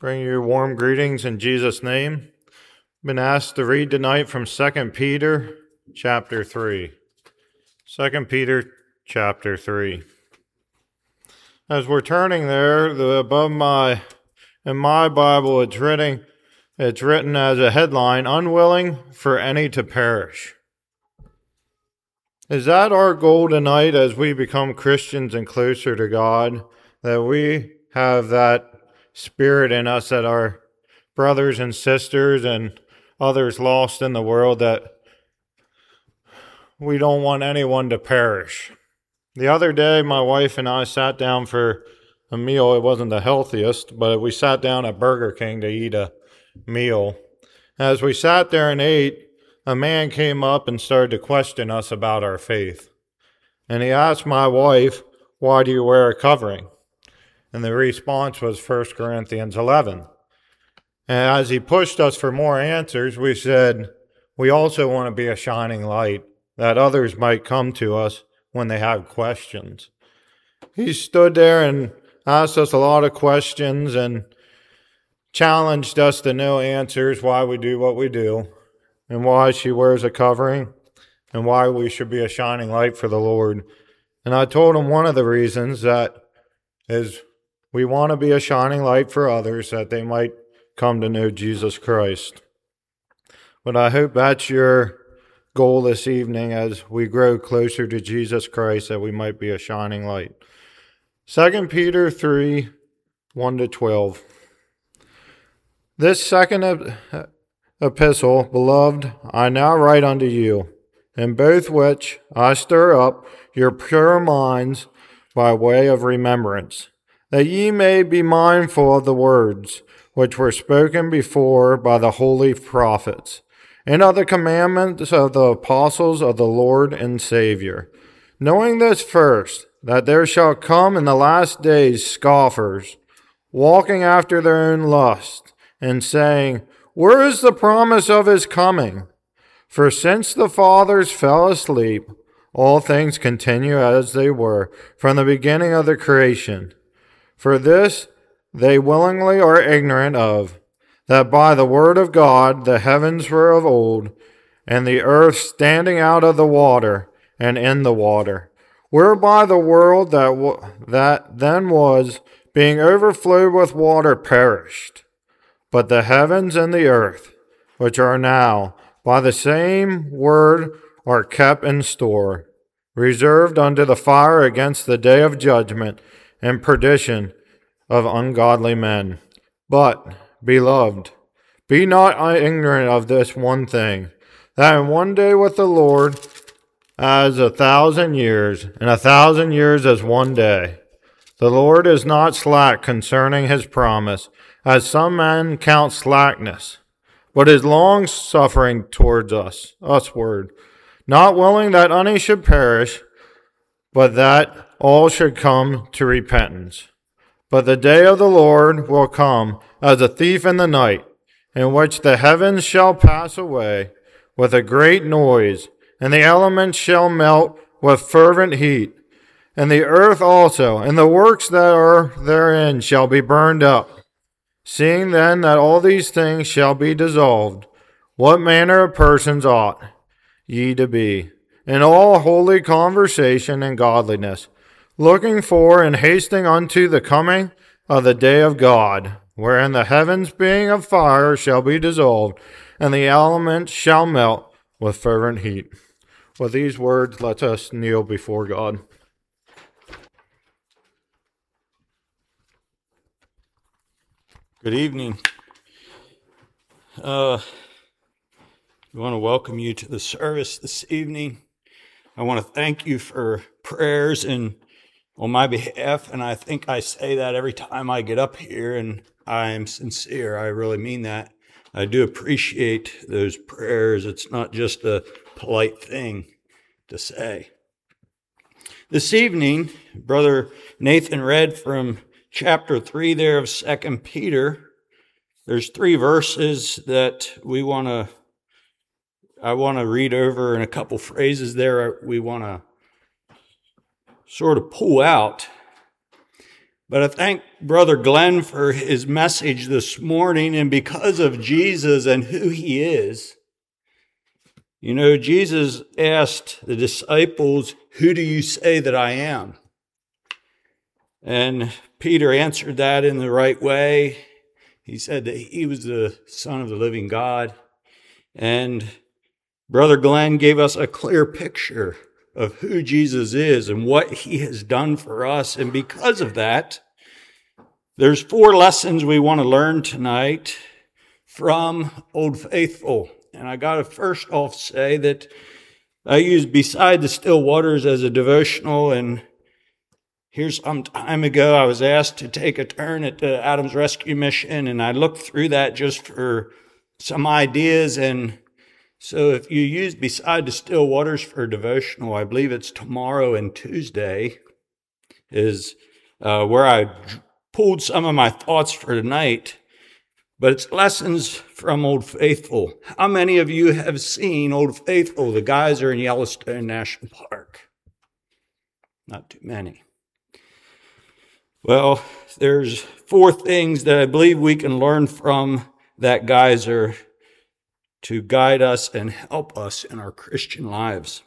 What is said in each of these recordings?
Bring you warm greetings in Jesus' name. Been asked to read tonight from 2 Peter chapter 3. 2 Peter chapter 3. As we're turning there, in my Bible it's written as a headline, "Unwilling for any to perish." Is that our goal tonight as we become Christians and closer to God? That we have that spirit in us that our brothers and sisters and others lost in the world, that we don't want anyone to perish. The other day, my wife and I sat down for a meal. It wasn't the healthiest, but we sat down at Burger King to eat a meal. As we sat there and ate, a man came up and started to question us about our faith. And he asked my wife, "Why do you wear a covering?" And the response was 1 Corinthians 11. And as he pushed us for more answers, we said, we also want to be a shining light, that others might come to us when they have questions. He stood there and asked us a lot of questions and challenged us to know answers, why we do what we do, and why she wears a covering, and why we should be a shining light for the Lord. And I told him one of the reasons that is we want to be a shining light for others, that they might come to know Jesus Christ. But I hope that's your goal this evening as we grow closer to Jesus Christ, that we might be a shining light. 2 Peter 3, 1-12. This second epistle, beloved, I now write unto you, in both which I stir up your pure minds by way of remembrance, that ye may be mindful of the words which were spoken before by the holy prophets, and of the commandments of the apostles of the Lord and Savior, knowing this first, that there shall come in the last days scoffers, walking after their own lust, and saying, Where is the promise of his coming? For since the fathers fell asleep, all things continue as they were from the beginning of the creation. For this they willingly are ignorant of, that by the word of God the heavens were of old, and the earth standing out of the water and in the water, whereby the world that then was, being overflowed with water, perished. But the heavens and the earth, which are now, by the same word, are kept in store, reserved unto the fire against the day of judgment and perdition of ungodly men. But, beloved, be not ignorant of this one thing, that in one day with the Lord as 1,000 years, and 1,000 years as one day. The Lord is not slack concerning his promise, as some men count slackness, but is long-suffering towards usward, not willing that any should perish, but that all should come to repentance. But the day of the Lord will come as a thief in the night, in which the heavens shall pass away with a great noise, and the elements shall melt with fervent heat, and the earth also, and the works that are therein shall be burned up. Seeing then that all these things shall be dissolved, what manner of persons ought ye to be, in all holy conversation and godliness, looking for and hasting unto the coming of the day of God, wherein the heavens being of fire shall be dissolved, and the elements shall melt with fervent heat. With these words, let us kneel before God. Good evening. I want to welcome you to the service this evening. I want to thank you for prayers on my behalf, and I think I say that every time I get up here, and I'm sincere. I really mean that. I do appreciate those prayers. It's not just a polite thing to say. This evening, Brother Nathan read from chapter 3 there of 2 Peter. There's 3 verses that I want to read over, and a couple phrases there we want to sort of pull out. But I thank Brother Glenn for his message this morning, and because of Jesus and who he is. You know, Jesus asked the disciples, "Who do you say that I am?" And Peter answered that in the right way. He said that he was the Son of the living God. And Brother Glenn gave us a clear picture of who Jesus is and what he has done for us. And because of that, there's 4 lessons we want to learn tonight from Old Faithful. And I got to first off say that I used Beside the Still Waters as a devotional, and here some time ago, I was asked to take a turn at the Adams Rescue Mission, and I looked through that just for some ideas. And so if you use Beside the Still Waters for a devotional, I believe it's tomorrow and Tuesday is where I pulled some of my thoughts for tonight. But it's lessons from Old Faithful. How many of you have seen Old Faithful, the geyser in Yellowstone National Park? Not too many. Well, there's 4 things that I believe we can learn from that geyser to guide us and help us in our Christian lives.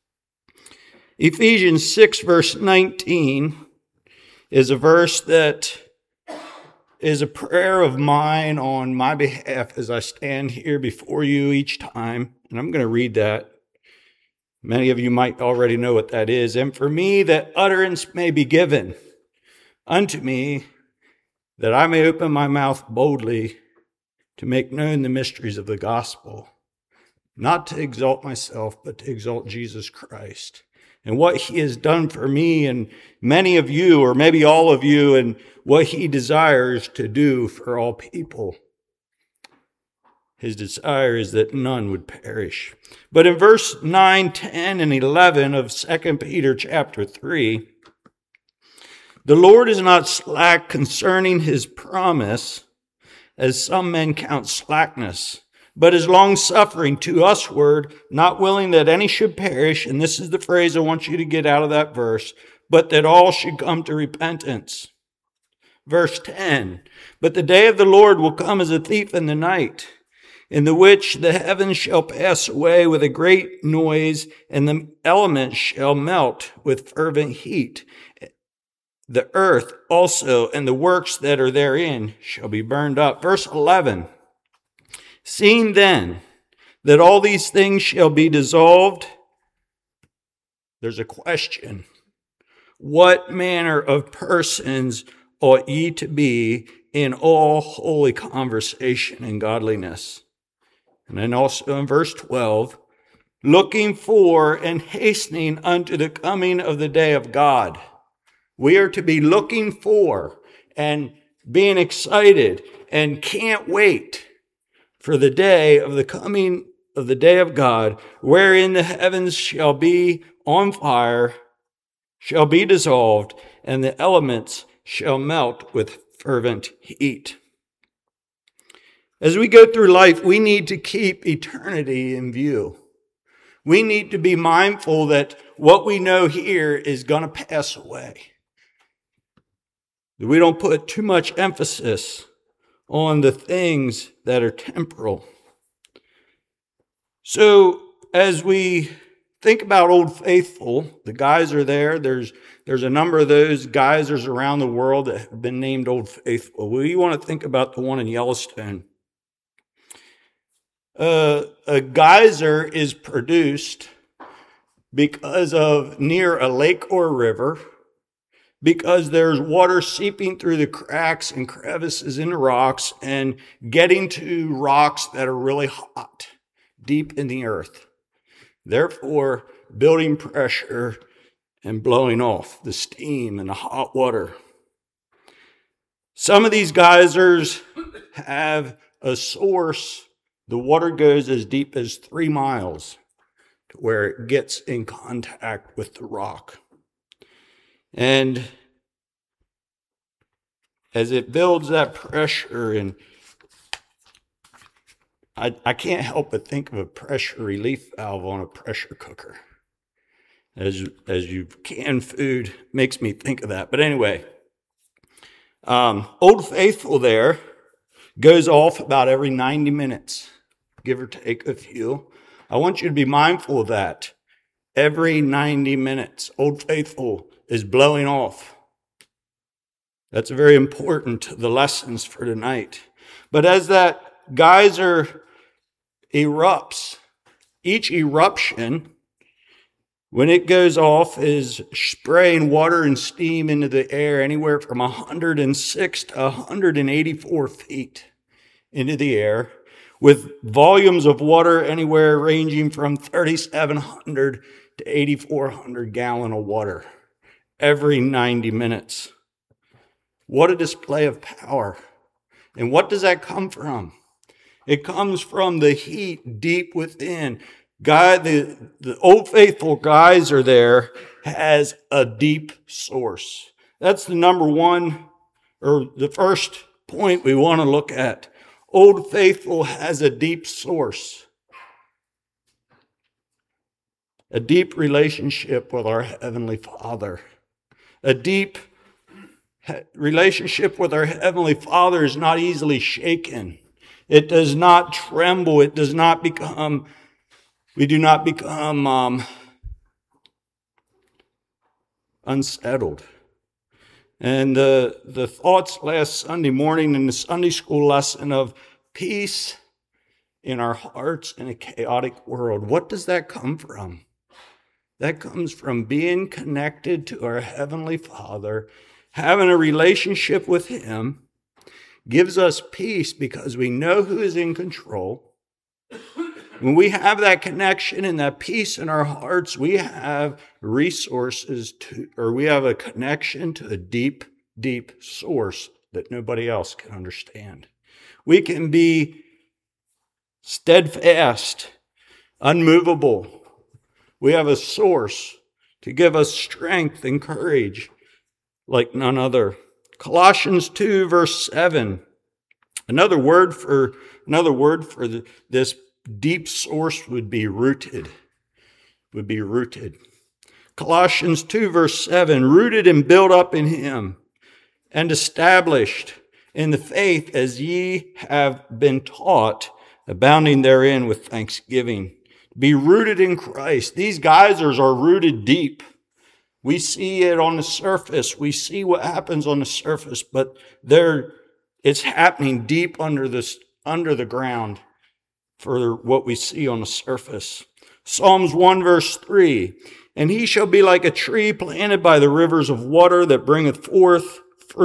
Ephesians 6, verse 19 is a verse that is a prayer of mine on my behalf as I stand here before you each time. And I'm going to read that. Many of you might already know what that is. And for me, that utterance may be given unto me, that I may open my mouth boldly to make known the mysteries of the gospel, not to exalt myself, but to exalt Jesus Christ and what he has done for me and many of you, or maybe all of you, and what he desires to do for all people. His desire is that none would perish. But in verse 9, 10, and 11 of 2 Peter chapter 3, the Lord is not slack concerning his promise, as some men count slackness, but is long-suffering to usward, not willing that any should perish, and this is the phrase I want you to get out of that verse, but that all should come to repentance. Verse 10, but the day of the Lord will come as a thief in the night, in the which the heavens shall pass away with a great noise, and the elements shall melt with fervent heat. The earth also and the works that are therein shall be burned up. Verse 11, seeing then that all these things shall be dissolved, there's a question. What manner of persons ought ye to be in all holy conversation and godliness? And then also in verse 12, looking for and hastening unto the coming of the day of God. We are to be looking for and being excited and can't wait for the day of the coming of the day of God, wherein the heavens shall be on fire, shall be dissolved, and the elements shall melt with fervent heat. As we go through life, we need to keep eternity in view. We need to be mindful that what we know here is going to pass away. We don't put too much emphasis on the things that are temporal. So as we think about Old Faithful, the geyser there, there's a number of those geysers around the world that have been named Old Faithful. We want to think about the one in Yellowstone. A geyser is produced because of near a lake or a river, because there's water seeping through the cracks and crevices in the rocks and getting to rocks that are really hot, deep in the earth. Therefore, building pressure and blowing off the steam and the hot water. Some of these geysers have a source. The water goes as deep as 3 miles to where it gets in contact with the rock. And as it builds that pressure, and I can't help but think of a pressure relief valve on a pressure cooker. As you can food, makes me think of that. But anyway, Old Faithful there goes off about every 90 minutes, give or take a few. I want you to be mindful of that. Every 90 minutes, Old Faithful is blowing off. That's very important to the lessons for tonight. But as that geyser erupts, each eruption, when it goes off, is spraying water and steam into the air anywhere from 106 to 184 feet into the air, with volumes of water anywhere ranging from 3,700 to 8,400 gallons of water every 90 minutes. What a display of power. And what does that come from? It comes from the heat deep within. God, the Old Faithful geyser there has a deep source. That's the number one, or the first point we want to look at. Old Faithful has a deep source. A deep relationship with our Heavenly Father. A deep relationship with our Heavenly Father is not easily shaken. It does not tremble. It does not become, we do not become unsettled. And the thoughts last Sunday morning in the Sunday school lesson of peace in our hearts in a chaotic world. What does that come from? That comes from being connected to our Heavenly Father, having a relationship with Him, gives us peace because we know who is in control. When we have that connection and that peace in our hearts, we have resources we have a connection to a deep, deep source that nobody else can understand. We can be steadfast, unmovable. We have a source to give us strength and courage like none other. Colossians 2 verse 7. Another word for this deep source would be rooted. Colossians 2 verse 7. Rooted and built up in Him and established in the faith as ye have been taught, abounding therein with thanksgiving. Be rooted in Christ. These geysers are rooted deep. We see it on the surface. We see what happens on the surface, but it's happening deep under the ground for what we see on the surface. Psalms 1 verse 3. And he shall be like a tree planted by the rivers of water that bringeth forth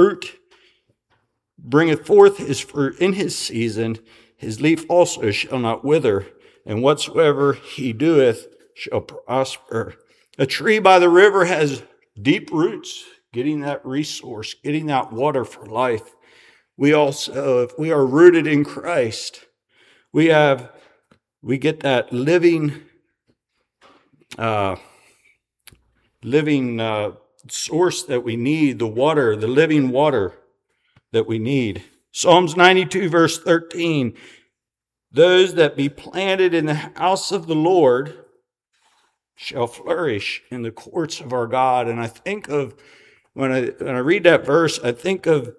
his fruit in his season. His leaf also shall not wither, and whatsoever he doeth shall prosper. A tree by the river has deep roots, getting that resource, getting that water for life. We also, if we are rooted in Christ, we get that living source that we need, the living water that we need. Psalms 92 verse 13. Those that be planted in the house of the Lord shall flourish in the courts of our God. And I think of, when I read that verse, I think of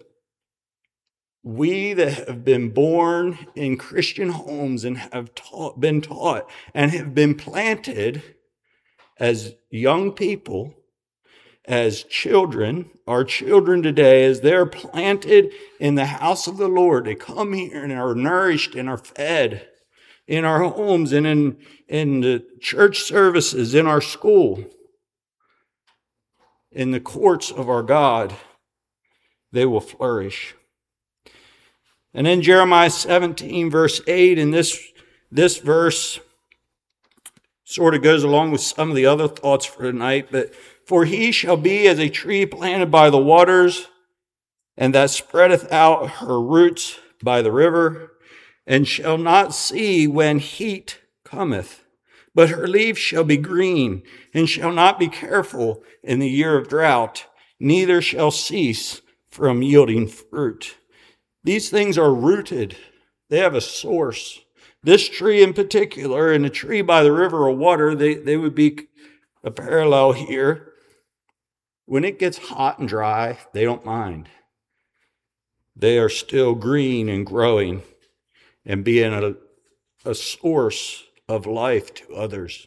we that have been born in Christian homes and have been taught and have been planted as young people, as children, our children today, as they're planted in the house of the Lord, they come here and are nourished and are fed in our homes and in the church services, in our school, in the courts of our God, they will flourish. And then Jeremiah 17 verse 8, and this verse sort of goes along with some of the other thoughts for tonight, but for he shall be as a tree planted by the waters, and that spreadeth out her roots by the river, and shall not see when heat cometh, but her leaf shall be green, and shall not be careful in the year of drought, neither shall cease from yielding fruit. These things are rooted. They have a source. This tree in particular, and a tree by the river of water, they would be a parallel here. When it gets hot and dry, they don't mind. they are still green and growing and being a source of life to others.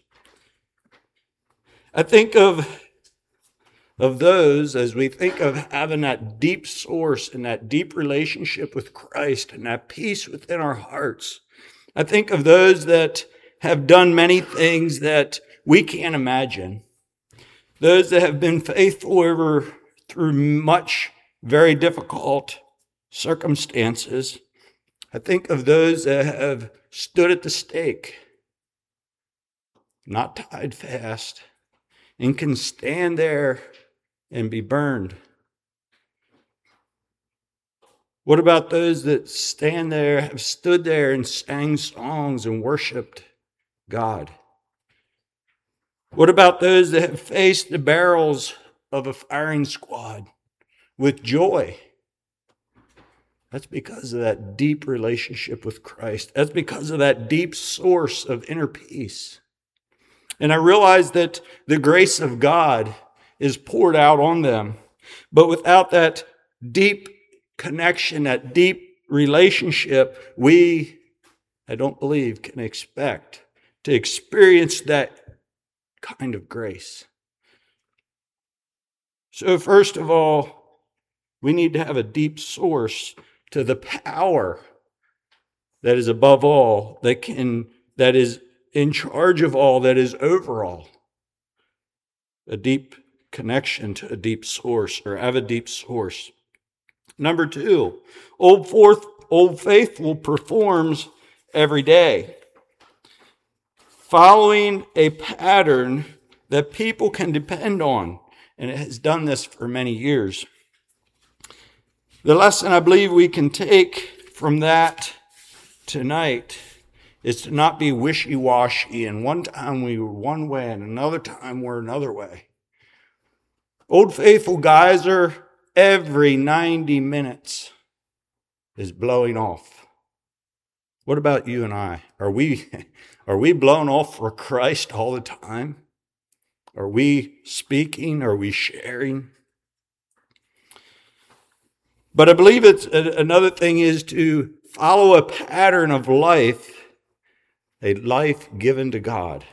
I think of those as we think of having that deep source and that deep relationship with Christ and that peace within our hearts. I think of those that have done many things that we can't imagine. Those that have been faithful through much very difficult circumstances. I think of those that have stood at the stake, not tied fast, and can stand there and be burned. What about those that stand there, have stood there and sang songs and worshiped God? What about those that have faced the barrels of a firing squad with joy? That's because of that deep relationship with Christ. That's because of that deep source of inner peace. And I realize that the grace of God is poured out on them. But without that deep connection, that deep relationship, I don't believe, can expect to experience that kind of grace. So first of all, we need to have a deep source to the power that is above all, that is in charge of all, that is over all. A deep connection to a deep source, or have a deep source. Number 2, Old Faithful performs every day, following a pattern that people can depend on, and it has done this for many years. The lesson I believe we can take from that tonight is to not be wishy-washy, and one time we were one way and another time we're another way. Old Faithful geyser every 90 minutes is blowing off. What about you and I? Are we blown off for Christ all the time? Are we speaking? Are we sharing? But I believe it's another thing is to follow a pattern of life, a life given to God.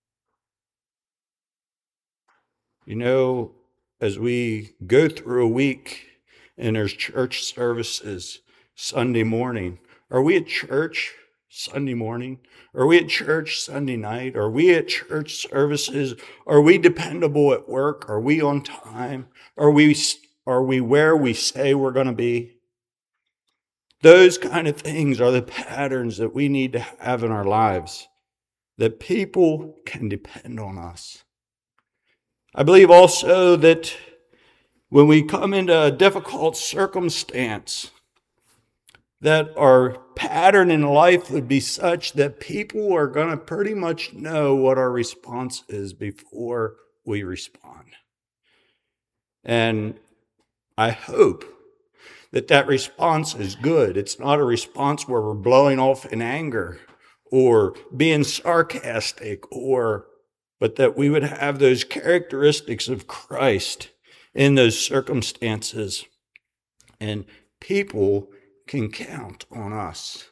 You know, as we go through a week and there's church services Sunday morning, are we at church Sunday morning? Are we at church Sunday night? Are we at church services? Are we dependable at work? Are we on time? Are we where we say we're going to be? Those kind of things are the patterns that we need to have in our lives, that people can depend on us. I believe also that when we come into a difficult circumstance, that our pattern in life would be such that people are going to pretty much know what our response is before we respond. And I hope that response is good. It's not a response where we're blowing off in anger or being sarcastic, but that we would have those characteristics of Christ in those circumstances, and people can count on us.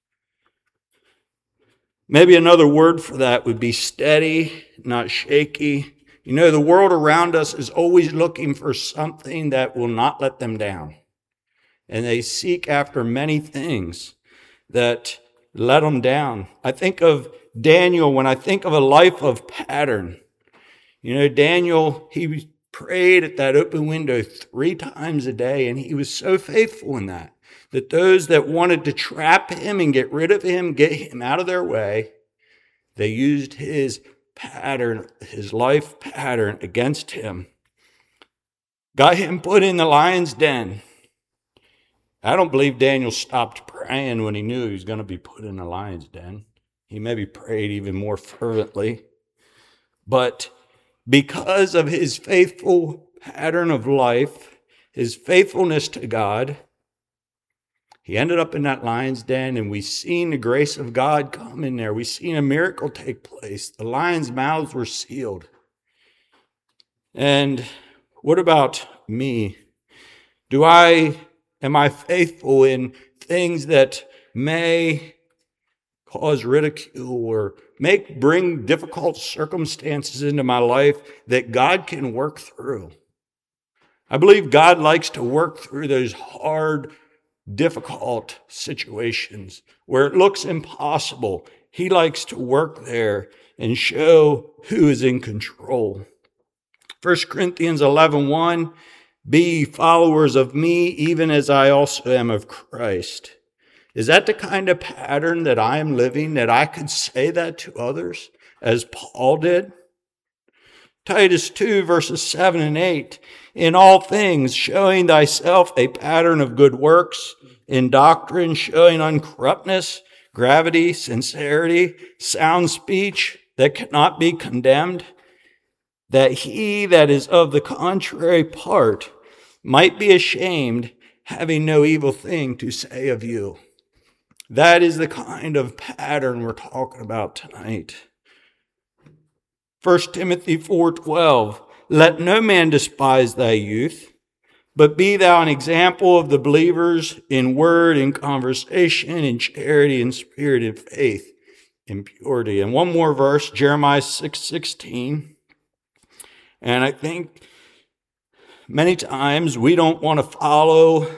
Maybe another word for that would be steady, not shaky. You know, the world around us is always looking for something that will not let them down. And they seek after many things that let them down. I think of Daniel when I think of a life of pattern. You know, Daniel, he prayed at that open window 3 times a day, and he was so faithful in that those that wanted to trap him and get rid of him, get him out of their way, they used his pattern, his life pattern against him. Got him put in the lion's den. I don't believe Daniel stopped praying when he knew he was going to be put in the lion's den. He maybe prayed even more fervently. But because of his faithful pattern of life, his faithfulness to God, he ended up in that lion's den, and we've seen the grace of God come in there. We've seen a miracle take place. The lions' mouths were sealed. And what about me? Do I Am I faithful in things that may cause ridicule or bring difficult circumstances into my life that God can work through? I believe God likes to work through those hard, difficult situations where it looks impossible. He likes to work there and show who is in control. 1 Corinthians 11:1, be followers of me, even as I also am of Christ. Is that the kind of pattern that I am living, that I could say that to others, as Paul did? Titus 2, verses 7 and 8, in all things showing thyself a pattern of good works, in doctrine showing uncorruptness, gravity, sincerity, sound speech that cannot be condemned, that he that is of the contrary part might be ashamed, having no evil thing to say of you. That is the kind of pattern we're talking about tonight. 1 Timothy 4:12, let no man despise thy youth, but be thou an example of the believers in word, in conversation, in charity, in spirit, in faith, in purity. And one more verse, Jeremiah 6:16. And I think many times we don't want to follow,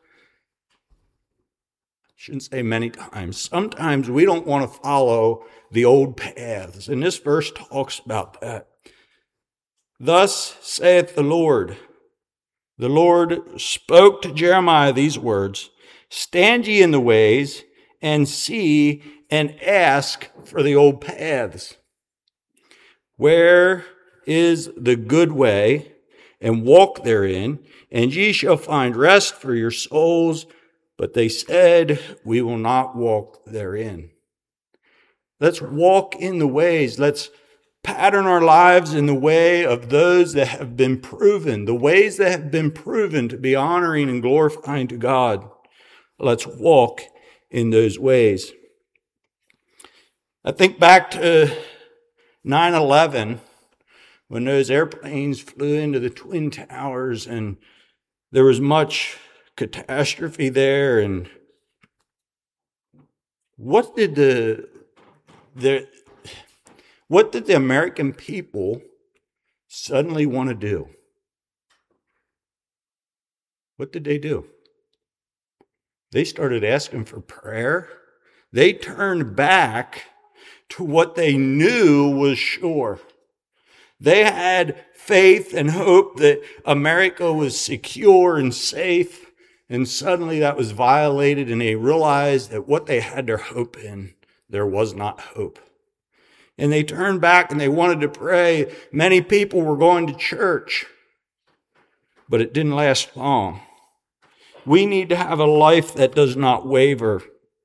shouldn't say many times, sometimes we don't want to follow the old paths. And this verse talks about that. Thus saith the Lord. The Lord spoke to Jeremiah these words, stand ye in the ways and see and ask for the old paths. Where is the good way, and walk therein, and ye shall find rest for your souls. But they said, we will not walk therein. Let's walk in the ways. Let's pattern our lives in the way of those that have been proven, the ways that have been proven to be honoring and glorifying to God. Let's walk in those ways. I think back to 9/11, when those airplanes flew into the Twin Towers, and there was much catastrophe there. And what did the American people suddenly want to do? What did they do? They started asking for prayer. They turned back to what they knew was sure. They had faith and hope that America was secure and safe, and suddenly that was violated, and they realized that what they had their hope in, there was not hope. And they turned back and they wanted to pray. Many people were going to church, but it didn't last long. We need to have a life that does not waver.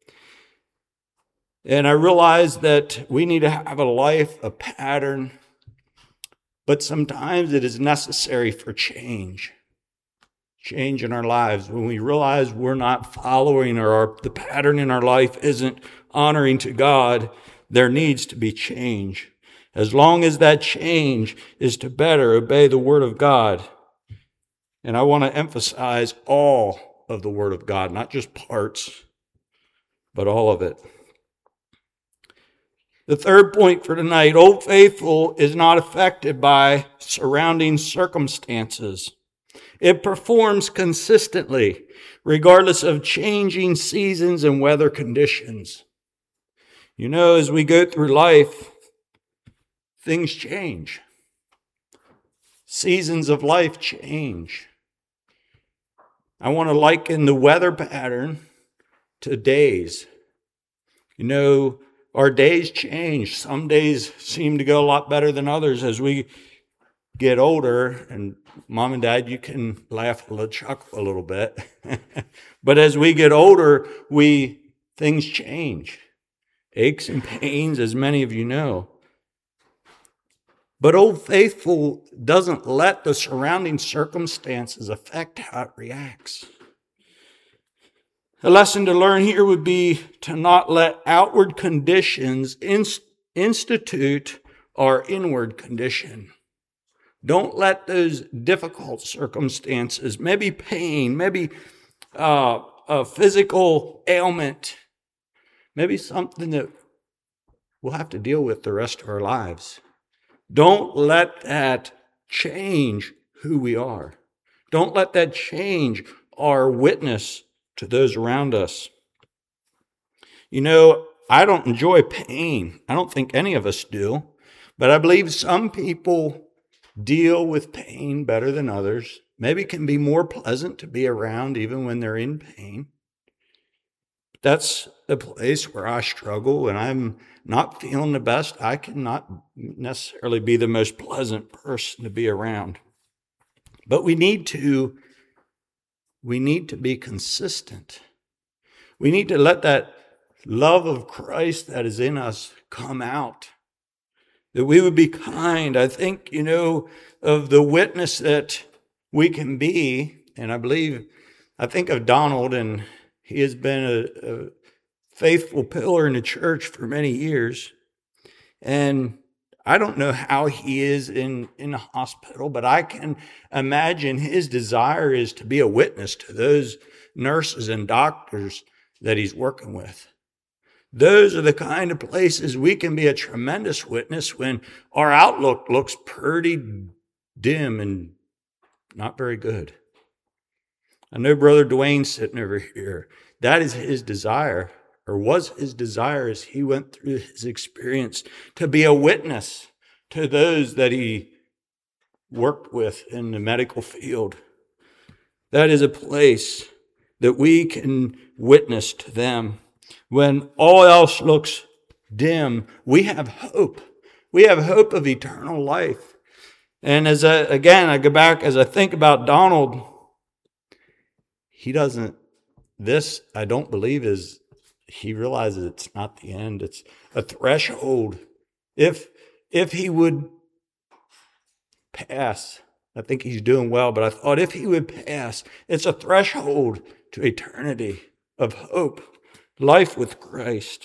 And I realize that we need to have a life, a pattern, but sometimes it is necessary for change in our lives. When we realize we're not following, or the pattern in our life isn't honoring to God, there needs to be change. As long as that change is to better obey the Word of God. And I want to emphasize all of the Word of God, not just parts, but all of it. The third point for tonight, Old Faithful is not affected by surrounding circumstances. It performs consistently, regardless of changing seasons and weather conditions. You know, as we go through life, things change. Seasons of life change. I want to liken the weather pattern to days. You know, our days change. Some days seem to go a lot better than others as we get older. And Mom and Dad, you can laugh a little, chuckle a little bit. But as we get older, things change. Aches and pains, as many of you know. But Old Faithful doesn't let the surrounding circumstances affect how it reacts. A lesson to learn here would be to not let outward conditions institute our inward condition. Don't let those difficult circumstances, maybe pain, maybe a physical ailment, maybe something that we'll have to deal with the rest of our lives. Don't let that change who we are. Don't let that change our witness to those around us. You know, I don't enjoy pain. I don't think any of us do. But I believe some people deal with pain better than others. Maybe it can be more pleasant to be around even when they're in pain. That's a place where I struggle and I'm not feeling the best. I cannot necessarily be the most pleasant person to be around. But we need to be consistent. We need to let that love of Christ that is in us come out. That we would be kind. I think, of the witness that we can be. And I think of Donald, and he has been a faithful pillar in the church for many years. And I don't know how he is in the hospital, but I can imagine his desire is to be a witness to those nurses and doctors that he's working with. Those are the kind of places we can be a tremendous witness when our outlook looks pretty dim and not very good. I know Brother Dwayne sitting over here. That is his desire, or was his desire as he went through his experience, to be a witness to those that he worked with in the medical field. That is a place that we can witness to them. When all else looks dim, we have hope. We have hope of eternal life. And I go back, as I think about Donald, I don't believe he realizes it's not the end. It's a threshold. If he would pass, I think he's doing well, but I thought if he would pass, it's a threshold to eternity of hope. Life with Christ.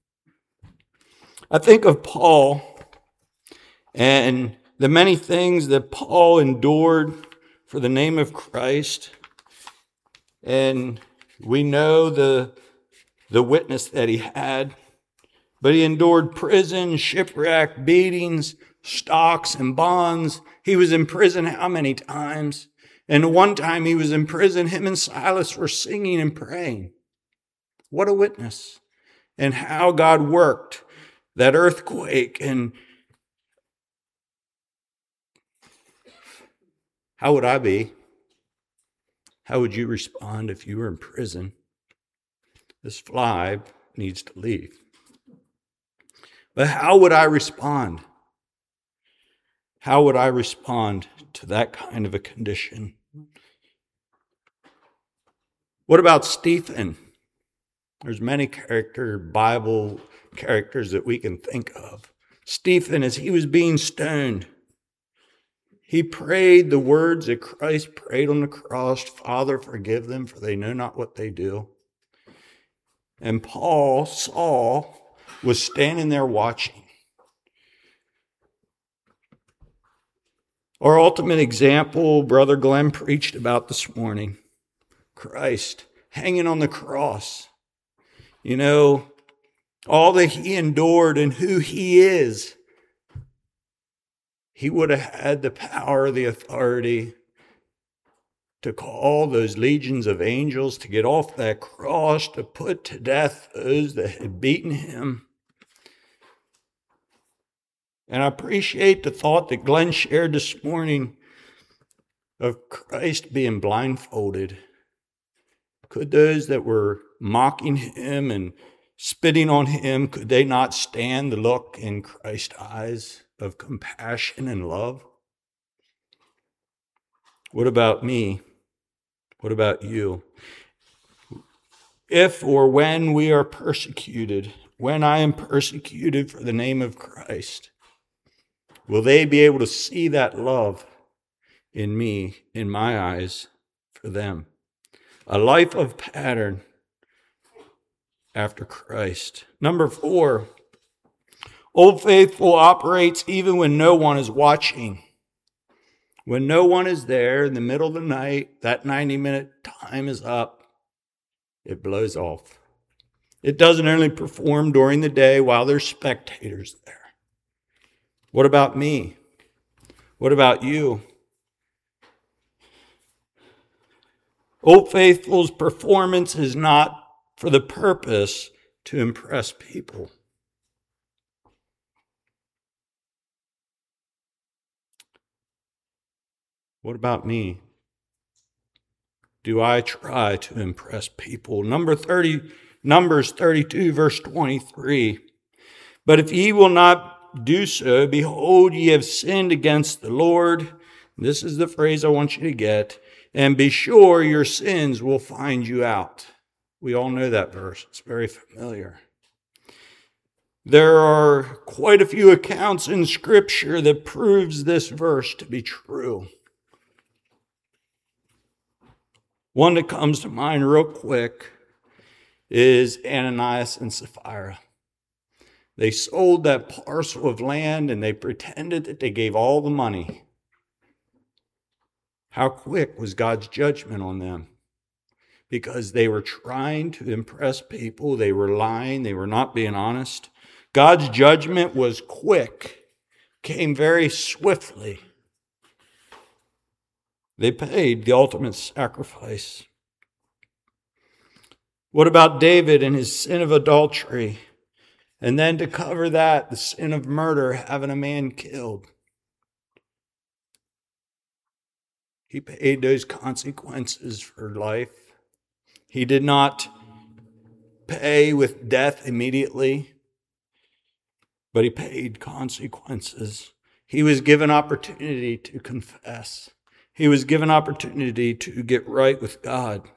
I think of Paul and the many things that Paul endured for the name of Christ. And we know the witness that he had. But he endured prison, shipwreck, beatings, stocks, and bonds. He was in prison how many times? And one time he was in prison, him and Silas were singing and praying. What a witness. And how God worked that earthquake. And how would I be? How would you respond if you were in prison? This fly needs to leave. But how would I respond? How would I respond to that kind of a condition? What about Stephen? There's many Bible characters that we can think of. Stephen, as he was being stoned, he prayed the words that Christ prayed on the cross, Father, forgive them, for they know not what they do. And Saul, was standing there watching. Our ultimate example, Brother Glenn preached about this morning, Christ hanging on the cross. All that he endured and who he is, he would have had the power, the authority to call those legions of angels to get off that cross, to put to death those that had beaten him. And I appreciate the thought that Glenn shared this morning of Christ being blindfolded. Could those that were mocking him and spitting on him, could they not stand the look in Christ's eyes of compassion and love? What about me? What about you? If or when we are persecuted, when I am persecuted for the name of Christ, will they be able to see that love in me, in my eyes, for them? A life of pattern after Christ. Number 4, Old Faithful operates even when no one is watching. When no one is there in the middle of the night, that 90-minute time is up. it blows off. It doesn't only perform during the day while there's spectators there. What about me? What about you? Old Faithful's performance is not for the purpose to impress people. What about me? Do I try to impress people? Numbers 32, verse 23. But if ye will not do so, behold, ye have sinned against the Lord. This is the phrase I want you to get. And be sure your sins will find you out. We all know that verse. It's very familiar. There are quite a few accounts in Scripture that proves this verse to be true. One that comes to mind real quick is Ananias and Sapphira. They sold that parcel of land and they pretended that they gave all the money. How quick was God's judgment on them? Because they were trying to impress people. They were lying. They were not being honest. God's judgment was quick, came very swiftly. They paid the ultimate sacrifice. What about David and his sin of adultery? And then to cover that, the sin of murder, having a man killed. He paid those consequences for life. He did not pay with death immediately, but he paid consequences. He was given opportunity to confess. He was given opportunity to get right with God.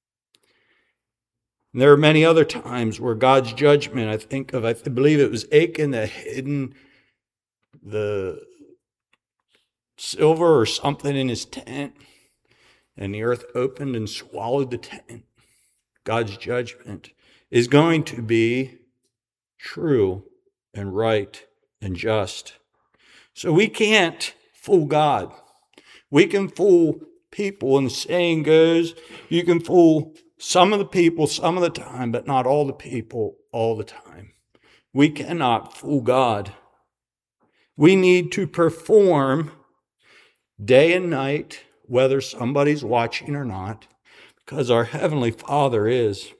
And there are many other times where God's judgment, I believe it was Achan that hidden the silver or something in his tent, and the earth opened and swallowed the tent. God's judgment is going to be true and right and just. So we can't fool God. We can fool people, and the saying goes, you can fool some of the people some of the time, but not all the people all the time. We cannot fool God. We need to perform day and night, whether somebody's watching or not, because our Heavenly Father is.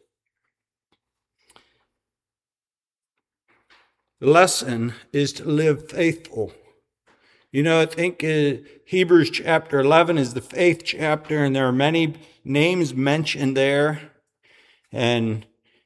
The lesson is to live faithful. You know, I think Hebrews chapter 11 is the faith chapter, and there are many names mentioned there. And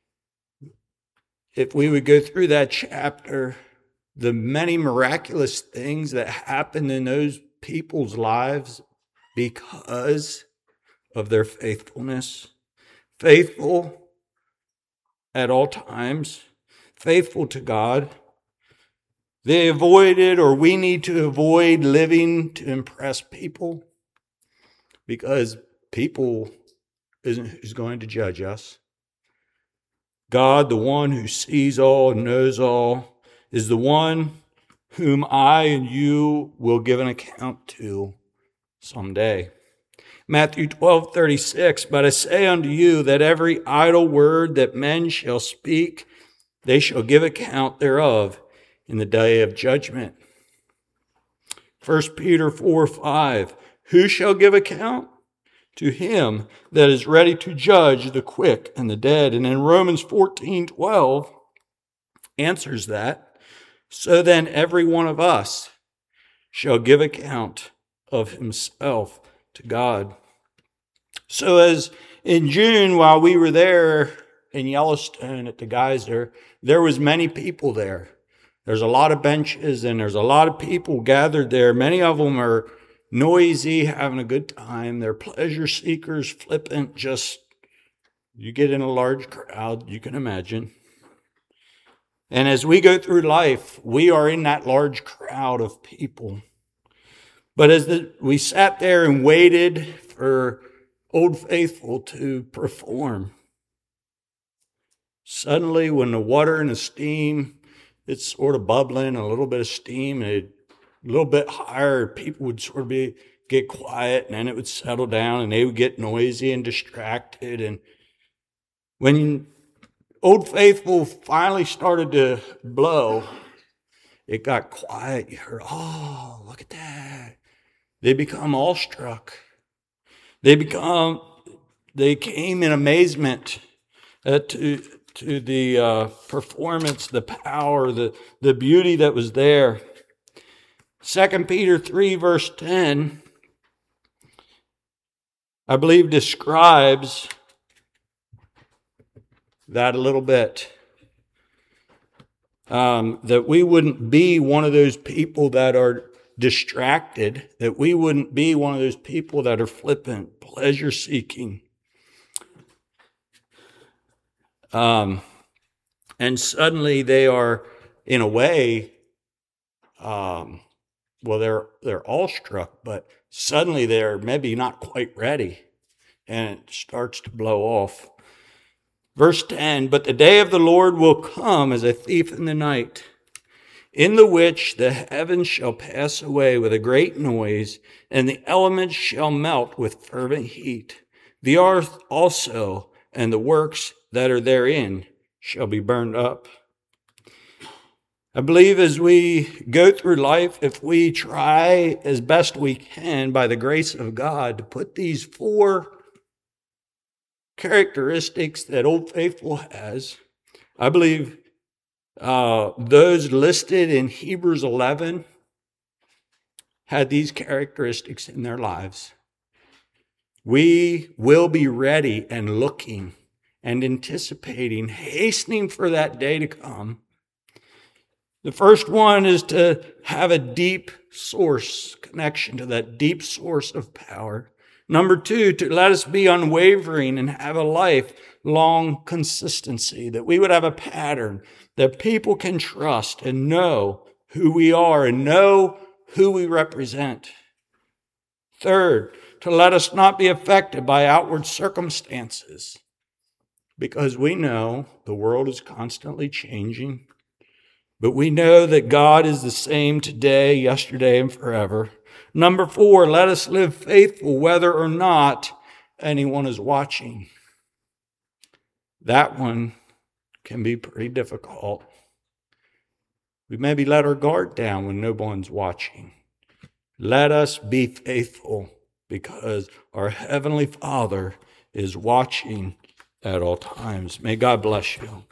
if we would go through that chapter, the many miraculous things that happened in those people's lives because of their faithfulness. Faithful at all times, faithful to God. They avoided, or we need to avoid, living to impress people, because people isn't who's going to judge us. God, the one who sees all and knows all, is the one whom I and you will give an account to someday. Matthew 12:36, but I say unto you that every idle word that men shall speak, they shall give account thereof in the day of judgment. 1 Peter 4:5, who shall give account? To him that is ready to judge the quick and the dead. And in Romans 14:12 answers that. So then every one of us shall give account of himself to God. So as in June, while we were there in Yellowstone at the geyser, there was many people there. There's a lot of benches and there's a lot of people gathered there. Many of them are noisy, having a good time. They're pleasure seekers, flippant, just, you get in a large crowd, you can imagine. And as we go through life, we are in that large crowd of people. But as we sat there and waited for Old Faithful to perform, suddenly when the water and the steam, it's sort of bubbling, a little bit of steam, and a little bit higher, people would sort of get quiet, and then it would settle down, and they would get noisy and distracted. And When Old Faithful finally started to blow, it got quiet. You heard, oh, look at that. They become awestruck. They came in amazement to the performance, the power, the beauty that was there. 2 Peter 3 verse 10, I believe, describes that a little bit. That we wouldn't be one of those people that are distracted, that we wouldn't be one of those people that are flippant, pleasure-seeking. And suddenly they are, in a way, they're awestruck, but suddenly they're maybe not quite ready, and it starts to blow off. Verse 10, but the day of the Lord will come as a thief in the night, in the which the heavens shall pass away with a great noise, and the elements shall melt with fervent heat. The earth also and the works that are therein shall be burned up. I believe as we go through life, if we try as best we can by the grace of God to put these 4 characteristics that Old Faithful has, I believe those listed in Hebrews 11 had these characteristics in their lives. We will be ready and looking and anticipating, hastening for that day to come. The first one is to have a deep source connection to that deep source of power. Number 2, to let us be unwavering and have a lifelong consistency, that we would have a pattern that people can trust and know who we are and know who we represent. Third, to let us not be affected by outward circumstances, because we know the world is constantly changing, but we know that God is the same today, yesterday, and forever. Number 4, let us live faithful whether or not anyone is watching. That one can be pretty difficult. We maybe let our guard down when no one's watching. Let us be faithful because our Heavenly Father is watching at all times. May God bless you.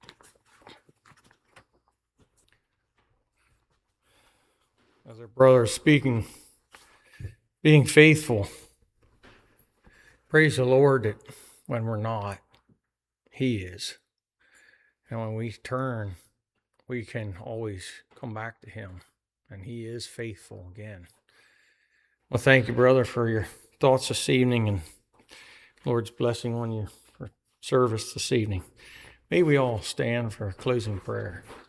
As our brother is speaking, being faithful, praise the Lord that when we're not, He is. And when we turn, we can always come back to Him, and He is faithful again. Well, thank you, brother, for your thoughts this evening, and Lord's blessing on you for service this evening. May we all stand for a closing prayer.